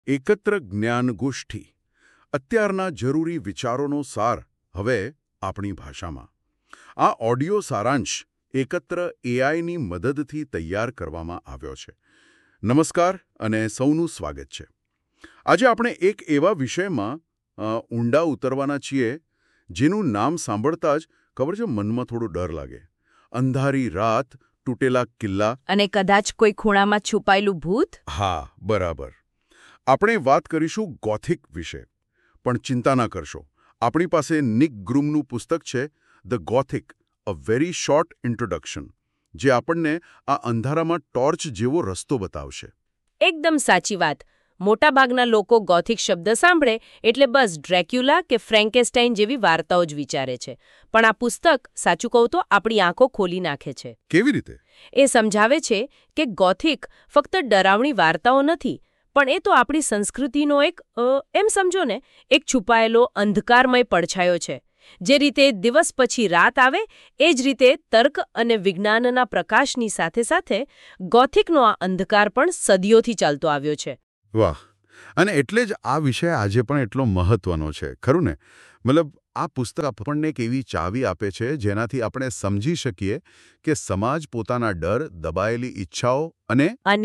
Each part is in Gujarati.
એકત્ર જ્ઞાનગોષ્ઠી અત્યારના જરૂરી વિચારોનો સાર હવે આપણી ભાષામાં. આ ઓડિયો સારાંશ એકત્ર એઆઈની મદદથી તૈયાર કરવામાં આવ્યો છે. નમસ્કાર અને સૌનું સ્વાગત છે. આજે આપણે એક એવા વિષયમાં ઊંડા ઉતરવાના છીએ જેનું નામ સાંભળતા જ ખબર છે મનમાં થોડો ડર લાગે. અંધારી રાત, તૂટેલા કિલ્લા અને કદાચ કોઈ ખૂણામાં છુપાયેલું ભૂત. હા, બરાબર. આપણે વાત કરીશું ગોથિક વિશે. પણ ચિંતા ના કરશો, આપણી પાસે નિક ગ્રુમનું પુસ્તક છે The Gothic, a very short introduction, જે આપણને આ અંધારામાં ટોર્ચ જેવો રસ્તો બતાવશે. એકદમ સાચી વાત. મોટાભાગના લોકો ગોથિક શબ્દ સાંભળે એટલે બસ ડ્રેક્યુલા કે ફ્રેન્કેસ્ટાઇન જેવી વાર્તાઓ જ વિચારે છે. પણ આ પુસ્તક, સાચું કહું તો, આપણી આંખો ખોલી નાખે છે. કેવી રીતે? એ સમજાવે છે કે ગોથિક ફક્ત ડરાવણી વાર્તાઓ નથી, પણ એ તો આપણી સંસ્કૃતિનો એમ સમજો ને, એક છુપાયેલો અંધકારમય પડછાયો છે. જે રીતે દિવસ પછી રાત આવે, એ જ રીતે તર્ક અને વિજ્ઞાનના પ્રકાશની સાથે સાથે ગોથિકનો આ અંધકાર પણ સદીઓથી ચાલતો આવ્યો છે. વાહ! અને એટલે જ આ વિષય આજે પણ એટલો મહત્વનો છે, ખરું ને? મતલબ, આ પુસ્તક આપણને એક એવી ચાવી આપે છે જેનાથી આપણે સમજી શકીએ કે સમાજ પોતાના ડર, દબાયેલી ઈચ્છાઓ અને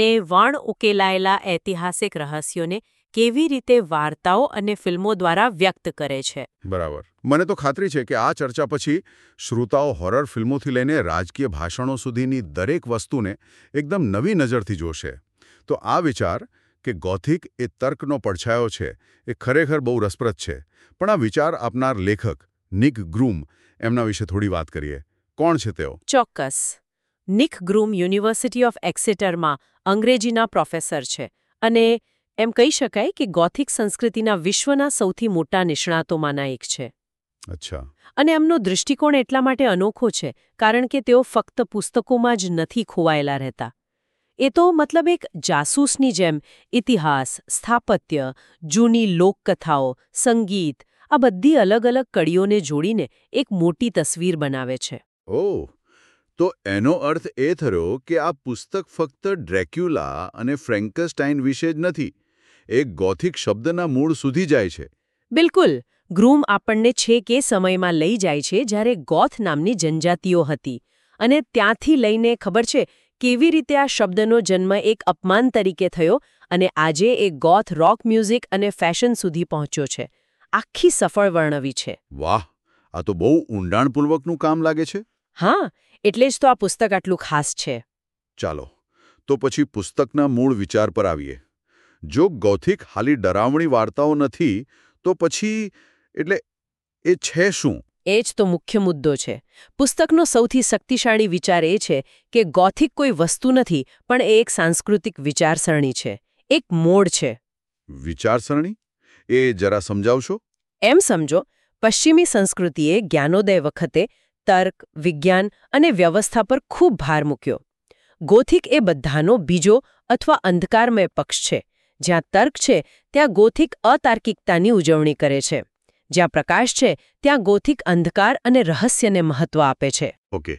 વણ ઉકેલાયેલા ઐતિહાસિક રહસ્યોને કેવી રીતે વાર્તાઓ અને ફિલ્મો દ્વારા વ્યક્ત કરે છે. બરાબર. મને તો ખાતરી છે કે આ ચર્ચા પછી શ્રોતાઓ હોરર ફિલ્મોથી લઈને રાજકીય ભાષણો સુધીની દરેક વસ્તુને એકદમ નવી નજરથી જોશે. તો આ વિચાર કે ગોથિક એ તર્કનો પડછાયો છે, એ ખરેખર બહુ રસપ્રદ છે. પણ આ વિચાર આપનાર લેખક નિક ગ્રુમ, એમના વિશે થોડી વાત કરીએ. કોણ છે તેઓ? ચોક્કસ. નિક ગ્રુમ યુનિવર્સિટી ઓફ એક્સેટરમાં અંગ્રેજીના પ્રોફેસર છે અને એમ કહી શકાય કે ગોથિક સંસ્કૃતિના વિશ્વના સૌથી મોટા નિષ્ણાતોમાંના એક છે. અચ્છા. અને એમનો દૃષ્ટિકોણ એટલા માટે અનોખો છે કારણ કે તેઓ ફક્ત પુસ્તકોમાં જ નથી ખોવાયેલા રહેતા. એ તો મતલબ એક જાસૂસની જેમ ઇતિહાસ, સ્થાપત્ય, જૂની લોકકથાઓ, સંગીત, આ બધી અલગ અલગ કડીઓને જોડીને એક મોટી તસવીર બનાવે છે. ઓહ, તો એનો અર્થ એ થયો કે આ પુસ્તક ફક્ત ડ્રેક્યુલા અને ફ્રેન્કેસ્ટાઇન વિશે જ નથી, એક ગોથિક શબ્દના મૂળ સુધી જાય છે. બિલકુલ. ગ્રુમ આપણને છેક એ સમયમાં લઈ જાય છે જ્યારે ગોથ નામની જનજાતિઓ હતી, અને ત્યાંથી લઈને ખબર છે કેવી રીતે આ શબ્દનો જન્મ એક અપમાન તરીકે થયો અને આજે એ ગોથ રોક મ્યુઝિક અને ફેશન સુધી પહોંચ્યો છે. આખી સફળ વર્ણવી છે. વાહ! આ તો બહુ ઊંડાણપૂર્વકનું કામ લાગે છે. હા, એટલે જ તો આ પુસ્તક આટલું ખાસ છે. ચાલો, તો પછી પુસ્તકના મૂળ વિચાર પર આવીએ. જો ગોથિક ખાલી ડરાવણી વાર્તાઓ નથી, તો પછી એટલે એ છે શું? એ જ તો મુખ્ય મુદ્દો છે. પુસ્તકનો સૌથી શક્તિશાળી વિચાર એ છે કે ગોથિક કોઈ વસ્તુ નથી, પણ એ એક સાંસ્કૃતિક વિચારસરણી છે, એક મોડ છે. વિચારસરણી? એ જરા સમજાવશો? એમ સમજો, પશ્ચિમી સંસ્કૃતિએ જ્ઞાનોદય વખતે તર્ક, વિજ્ઞાન અને વ્યવસ્થા પર ખૂબ ભાર મૂક્યો. ગોથિક એ બધાનો બીજો અથવા અંધકારમય પક્ષ છે. જ્યાં તર્ક છે, ત્યાં ગોથિક અતાર્કિકતાની ઉજવણી કરે છે. જ્યાં પ્રકાશ છે, ત્યાં ગોથિક અંધકાર અને રહસ્યને મહત્વ આપે છે. ઓકે,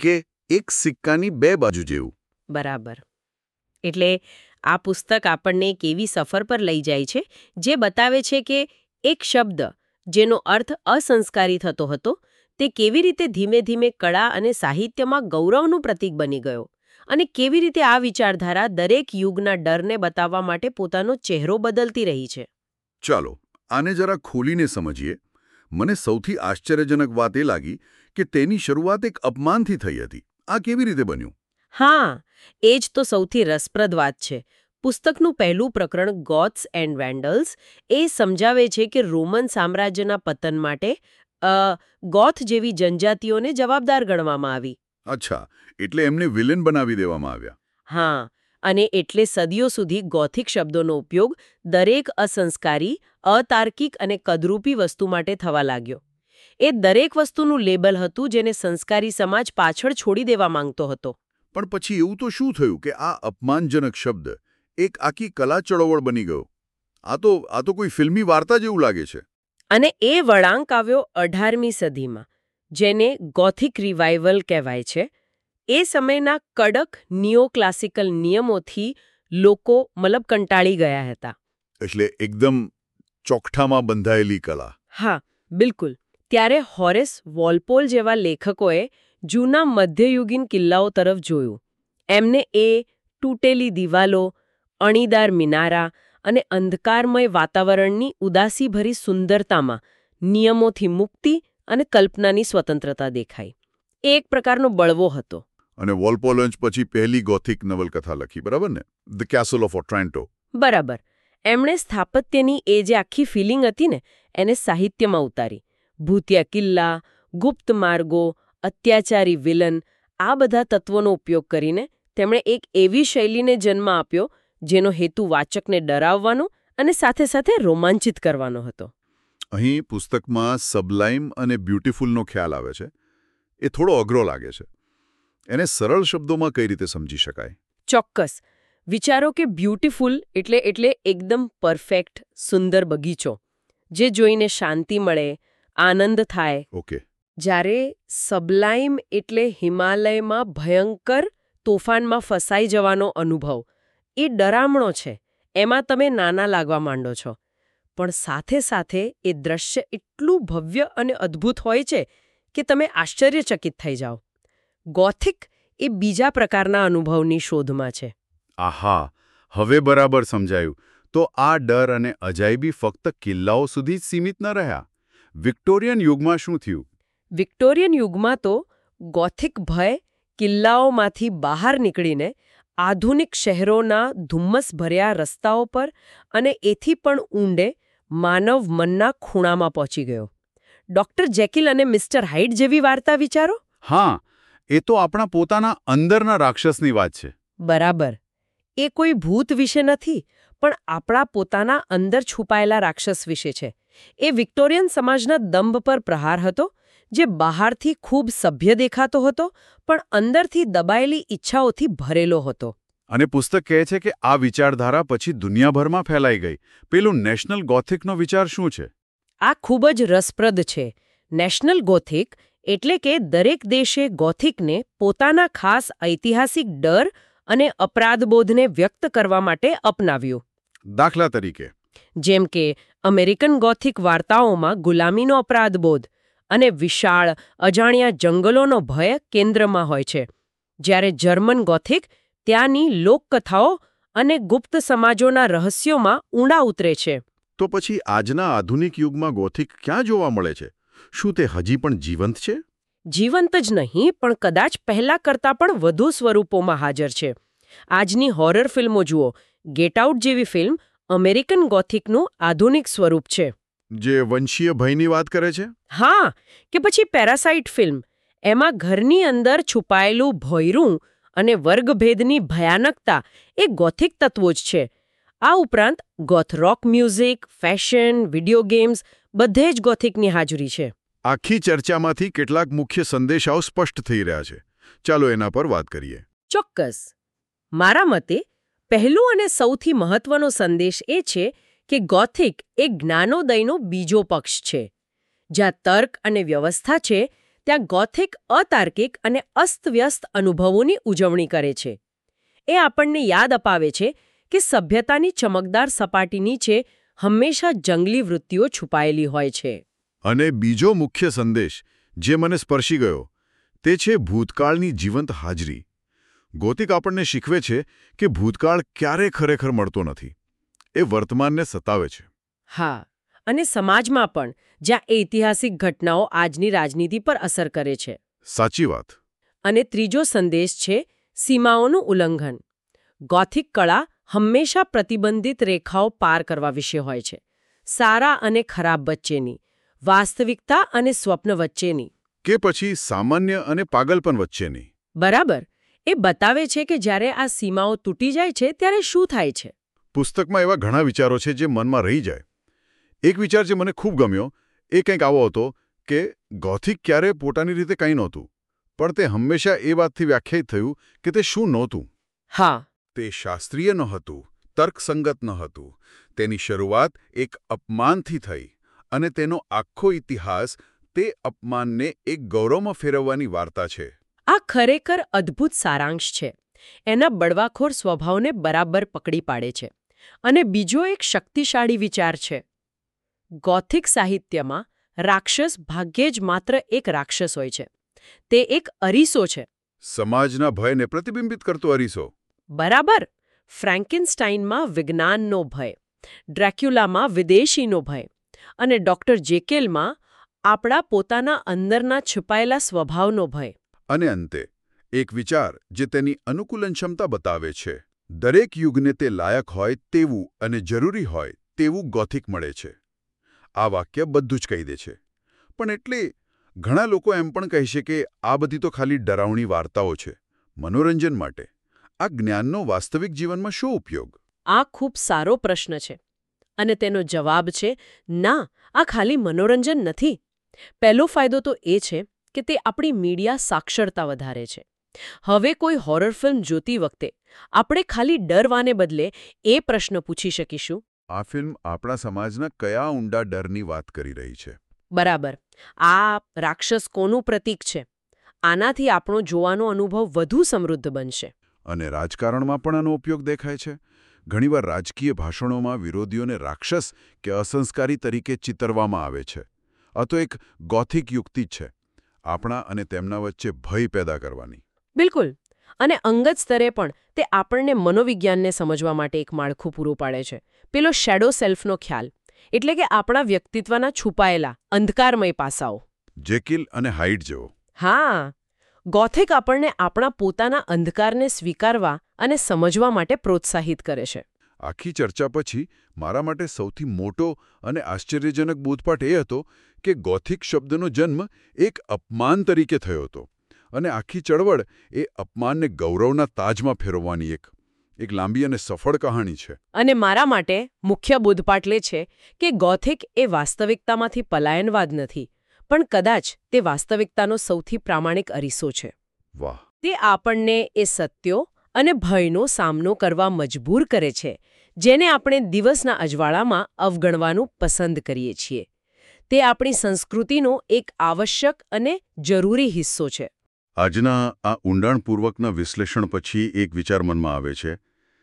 એક સિક્કાની બે બાજુ જેવું. બરાબર. એટલે આ પુસ્તક આપણને એક એવી સફર પર લઈ જાય છે જે બતાવે છે કે એક શબ્દ જેનો અર્થ અસંસ્કારી થતો હતો, તે કેવી રીતે ધીમે ધીમે કળા અને સાહિત્યમાં ગૌરવનું પ્રતીક બની ગયો, અને કેવી રીતે આ વિચારધારા દરેક યુગના ડરને બતાવવા માટે પોતાનો ચહેરો બદલતી રહી છે. ચાલો, આને જરા ખોલીને સમજીએ. મને સૌથી આશ્ચર્યજનક વાત એ લાગી કે તેની શરૂઆત એક અપમાનથી થઈ હતી. આ કેવી રીતે બન્યું? હા, એ જ તો સૌથી રસપ્રદ વાત છે. પુસ્તકનું પહેલું પ્રકરણ ગોથ્સ એન્ડ વેન્ડલ્સ એ સમજાવે છે કે રોમન સામ્રાજ્યના પતન માટે ગોથ જેવી જનજાતિઓને જવાબદાર ગણવામાં આવી. અચ્છા, એટલે એમને વિલન બનાવી દેવામાં આવ્યા. હા, અને એટલે સદીઓ સુધી ગોથિક શબ્દોનો ઉપયોગ દરેક અસંસ્કારી, અતાર્કિક અને કદરૂપી વસ્તુ માટે થવા લાગ્યો. એ દરેક વસ્તુનું લેબલ હતું જેને સંસ્કારી સમાજ પાછળ છોડી દેવા માંગતો હતો. પણ પછી એવું તો શું થયું કે આ અપમાનજનક શબ્દ એક આખી કલા ચળવળ બની ગયો? આ તો કોઈ ફિલ્મી વાર્તા જેવું લાગે છે. અને એ વળાંક આવ્યો 18મી સદીમાં, જેને ગોથિક રિવાઇવલ કહેવાય છે. એ સમયના કડક નિયો ક્લાસિકલ નિયમોથી લોકો કંટાળી ગયા હતા. એટલે એકદમ ચોકઠામાં બંધાયેલી કલા. હા, બિલકુલ. ત્યારે હોરેસ વોલ્પોલ જેવા લેખકોએ જૂના મધ્યયુગીન કિલ્લાઓ તરફ જોયું. એમને એ તૂટેલી દિવાલો, અણીદાર મિનારા અને અંધકારમય વાતાવરણની ઉદાસીભરી સુંદરતામાં નિયમોથી મુક્તિ અને કલ્પનાની સ્વતંત્રતા દેખાઈ. એ એક પ્રકારનો બળવો હતો. અને વોલ્પોલે પછી પહેલી ગોથિક નવલકથા લખી, બરાબર ને? The Castle of Otranto. બરાબર. એમણે સ્થાપત્યની એ જે આખી ફિલિંગ હતી ને એને સાહિત્યમાં ઉતારી. ભૂતિયા કિલ્લા, ગુપ્ત માર્ગો, અત્યાચારી વિલન, આ બધા તત્વોનો ઉપયોગ કરીને તેમણે એક એવી શૈલીને જન્મ આપ્યો જેનો હેતુ વાચકને ડરાવવાનો અને સાથે સાથે રોમાંચિત કરવાનો હતો. અહીં પુસ્તકમાં સબલાઇમ અને બ્યુટીફુલનો ખ્યાલ આવે છે. એ થોડો અઘરો લાગે છે. એને સરળ શબ્દોમાં કઈ રીતે સમજી શકાય? ચોક્કસ. વિચારો કે બ્યુટીફુલ એટલે એકદમ પરફેક્ટ, સુંદર બગીચો જે જોઈને શાંતિ મળે, આનંદ થાય. ઓકે. જ્યારે સબલાઇમ એટલે હિમાલયમાં ભયંકર તોફાનમાં ફસાઈ જવાનો અનુભવ. એ ડરામણો છે. એમાં તમે નાના લાગવા માંડો છો. પણ સાથે સાથે એ દ્રશ્ય એટલું ભવ્ય અને અદ્ભુત હોય છે કે તમે આશ્ચર્યચકિત થઈ જાઓ. ગોથિક એ બીજા પ્રકારના અનુભવની શોધમાં છે. આહા, હવે બરાબર સમજાયું. તો આ ડર અને અજાયબી ફક્ત કિલ્લાઓ સુધી જ સીમિત ન રહ્યા. વિક્ટોરિયન યુગમાં શું થયું? વિક્ટોરિયન યુગમાં તો ગોથિક ભય કિલ્લાઓમાંથી બહાર નીકળીને આધુનિક શહેરોના ધુમ્મસભર્યા રસ્તાઓ પર અને એથી પણ ઊંડે માનવ મનના ખૂણામાં પહોંચી ગયો. ડૉક્ટર જેકિલ અને મિસ્ટર હાઇડ જેવી વાર્તા વિચારો. હા, એ તો આપણા પોતાના અંદરના રાક્ષસની વાત છે. બરાબર. એ કોઈ ભૂત વિશે નથી, પણ આપણા પોતાના અંદર છુપાયેલા રાક્ષસ વિશે છે. એ વિક્ટોરિયન સમાજના દંભ પર પ્રહાર હતો, જે બહારથી ખૂબ સભ્ય દેખાતો હતો, પણ અંદરથી દબાયેલી ઈચ્છાઓથી ભરેલો હતો. અને પુસ્તક કહે છે કે આ વિચારધારા પછી દુનિયાભરમાં ફેલાઈ ગઈ. પેલું નેશનલ ગોથિકનો વિચાર શું છે? આ ખૂબ જ રસપ્રદ છે. નેશનલ ગોથિક એટલે કે દરેક દેશે ગોથિકને પોતાના ખાસ ઐતિહાસિક ડર અને અપરાધબોધને વ્યક્ત કરવા માટે અપનાવ્યું. દાખલા તરીકે, જેમ કે અમેરિકન ગોથિક વાર્તાઓમાં ગુલામીનો અપરાધબોધ અને વિશાળ અજાણ્યા જંગલોનો ભય કેન્દ્રમાં હોય છે, જ્યારે જર્મન ગોથિક ત્યાંની લોકકથાઓ અને ગુપ્ત સમાજોના રહસ્યોમાં ઊંડા ઉતરે છે. તો પછી આજના આધુનિક યુગમાં ગોથિક ક્યાં જોવા મળે છે? શું તે હજી પણ જીવંત છે? જીવંત જ નહીં, પણ કદાચ પહેલા કરતાં પણ વધુ સ્વરૂપોમાં હાજર છે. આજની હોરર ફિલ્મો જુઓ. ગેટ આઉટ જેવી ફિલ્મ અમેરિકન ગોથિકનું આધુનિક સ્વરૂપ છે. જે વંશીય ભયની વાત કરે છે? હા, કે પછી પેરાસાઇટ ફિલ્મ. એમાં ઘરની અંદર છુપાયેલું ભોંયરું અને વર્ગભેદની ભયાનકતા એ ગોથિક તત્વો જ છે. આ ઉપરાંત goth rock music, fashion, video games બધે જ ગોથિકની હાજરી છે. આખી ચર્ચામાંથી કેટલાક મુખ્ય સંદેશાઓ સ્પષ્ટ થઈ રહ્યા છે. ચાલો એના પર વાત કરીએ. ચોક્કસ. મારા મતે પહેલું અને સૌથી મહત્વનો સંદેશ એ છે કે ગોથિક એ જ્ઞાનોદયનો બીજો પક્ષ છે. જ્યાં તર્ક અને વ્યવસ્થા છે, ત્યાં ગોથિક અતાર્કિક અને અસ્તવ્યસ્ત અનુભવોની ઉજવણી કરે છે. એ આપણને યાદ અપાવે છે કે સભ્યતાની ચમકદાર સપાટી નીચે હંમેશા જંગલી વૃત્તિઓ છુપાયેલી હોય છે. અને બીજો મુખ્ય સંદેશ જે મને સ્પર્શી ગયો તે છે ભૂતકાળની જીવંત હાજરી. ગોથિક આપણને શીખવે છે કે ભૂતકાળ ક્યારેય ખરેખર મળતો નથી. એ વર્તમાનને સતાવે છે. હા, અને સમાજમાં પણ, જ્યાં ઐતિહાસિક ઘટનાઓ આજની રાજનીતિ પર અસર કરે છે. સાચી વાત. અને ત્રીજો સંદેશ છે સીમાઓનું ઉલ્લંઘન. ગોથિક કળા હંમેશા પ્રતિબંધિત રેખાઓ પાર કરવા વિશે હોય છે. સારા અને ખરાબ વચ્ચેની, વાસ્તવિકતા અને સ્વપ્ન વચ્ચેની, કે પછી સામાન્ય અને પાગલપન વચ્ચેની. બરાબર. એ બતાવે છે કે જ્યારે આ સીમાઓ તૂટી જાય છે ત્યારે શું થાય છે. પુસ્તકમાં એવા ઘણા વિચારો છે જે મનમાં રહી જાય. એક વિચાર જે મને ખૂબ ગમ્યો એ કંઈક આવો હતો કે ગોથિક ક્યારેય પોતાની રીતે કંઈ નહોતું, પણ તે હંમેશા એ વાતથી વ્યાખ્યાયિત થયું કે તે શું નહોતું. હા, તે શાસ્ત્રીય નહોતું, તર્કસંગત નહોતું. તેની શરૂઆત એક અપમાનથી થઈ અને તેનો આખો ઇતિહાસ તે અપમાનને એક ગૌરવમાં ફેરવવાની વાર્તા છે. આ ખરેખર અદ્ભુત સારાંશ છે. એના બળવાખોર સ્વભાવને બરાબર પકડી પાડે છે. અને બીજો એક શક્તિશાળી વિચાર છે. ગોથિક સાહિત્યમાં રાક્ષસ ભાગ્યે જ માત્ર એક રાક્ષસ હોય છે. તે એક અરીસો છે. સમાજના ભયને પ્રતિબિંબિત કરતો અરીસો. બરાબર. ફ્રેન્કેનસ્ટાઇનમાં વિજ્ઞાનનો ભય, ડ્રેક્યુલામાં વિદેશીનો ભય અને ડોક્ટર જેકેલમાં આપણા પોતાના અંદરના છુપાયેલા સ્વભાવનો ભય. અને અંતે એક વિચાર જે તેની અનુકૂલન ક્ષમતા બતાવે છે. દરેક યુગને તે લાયક હોય તેવું અને જરૂરી હોય તેવું ગોથિક મળે છે. આ વાક્ય બધું જ કહી દે છે. પણ એટલે ઘણા લોકો એમ પણ કહેશે કે આ બધી તો ખાલી ડરાવણી વાર્તાઓ છે, મનોરંજન માટે. આ જ્ઞાનનો વાસ્તવિક જીવનમાં શું ઉપયોગ? આ ખૂબ સારો પ્રશ્ન છે. અને તેનો જવાબ છે ના, આ ખાલી મનોરંજન નથી. પહેલો ફાયદો તો એ છે કે તે આપણી મીડિયા સાક્ષરતા વધારે છે. હવે કોઈ હોરર ફિલ્મ જોતી વખતે આપણે ખાલી ડરવાને બદલે એ પ્રશ્ન પૂછી શકીશું, આ ફિલ્મ આપણા સમાજના કયા ઊંડા ડરની વાત કરી રહી છે? બરાબર, આ રાક્ષસ કોનું પ્રતીક છે? આનાથી આપણો જોવાનો અનુભવ વધુ સમૃદ્ધ બનશે. અને રાજકારણમાં પણ આનો ઉપયોગ દેખાય છે. ઘણીવાર રાજકીય ભાષણોમાં વિરોધીઓને રાક્ષસ કે અસંસ્કારી તરીકે ચિતરવામાં આવે છે. આ તો એક ગોથિક યુક્તિ જ છે, આપણા અને તેમના વચ્ચે ભય પેદા કરવાની. બિલકુલ. અને અંગત સ્તરે પણ તે આપણને મનોવિજ્ઞાનને સમજવા માટે એક માળખું પૂરું પાડે છે. પેલો શેડો સેલ્ફનો ખ્યાલ, એટલે કે આપણા વ્યક્તિત્વના છુપાયેલા અંધકારમય પાસાઓ. જેકિલ અને હાઇડ જેવો. હા, ગોથિક આપણને આપણા પોતાના અંધકારને સ્વીકારવા અને સમજવા માટે પ્રોત્સાહિત કરે છે. આખી ચર્ચા પછી મારા માટે સૌથી મોટો અને આશ્ચર્યજનક બોધપાઠ એ હતો કે ગોથિક શબ્દનો જન્મ એક અપમાન તરીકે થયો હતો. અને આખી ચળવળ એ અપમાનને ગૌરવના તાજમાં ફેરવવાની એક લાંબી અને સફળ કહાણી છે. અને મારા માટે મુખ્ય બોધપાઠ લે છે કે ગોથિક એ વાસ્તવિકતામાંથી પલાયનવાદ નથી, પણ કદાચ તે વાસ્તવિકતાનો સૌથી પ્રામાણિક અરીસો છે. વાહ! તે આપણને એ સત્યો અને ભયનો સામનો કરવા મજબૂર કરે છે, જેને આપણે દિવસના અજવાળામાં અવગણવાનું પસંદ કરીએ છીએ. તે આપણી સંસ્કૃતિનો એક આવશ્યક અને જરૂરી હિસ્સો છે. આજના આ ઊંડાણપૂર્વકના વિશ્લેષણ પછી એક વિચાર મનમાં આવે છે.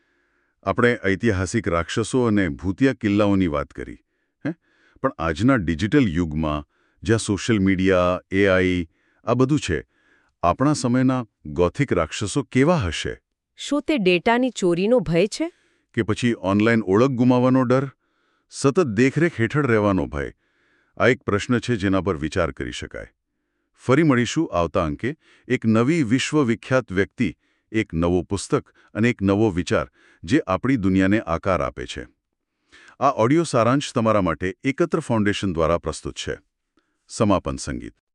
આપણે ઐતિહાસિક રાક્ષસો અને ભૂતિયા કિલ્લાઓની વાત કરી, પણ આજના ડિજિટલ યુગમાં જ્યાં સોશિયલ મીડિયા, એઆઈ આ બધું છે, આપણા સમયના ગોથિક રાક્ષસો કેવા હશે? શું તે ડેટાની ચોરીનો ભય છે? કે પછી ઓનલાઈન ઓળખ ગુમાવવાનો ડર? સતત દેખરેખ હેઠળ રહેવાનો ભય? આ એક પ્રશ્ન છે જેના પર વિચાર કરી શકાય. ફરી મળીશું આવતા અંકે એક નવી વિશ્વવિખ્યાત વ્યક્તિ, એક નવો પુસ્તક અને એક નવો વિચાર જે આપણી દુનિયાને આકાર આપે છે. આ ઓડિયો સારાંશ તમારા માટે એકત્ર ફાઉન્ડેશન દ્વારા પ્રસ્તુત છે. સમાપન સંગીત.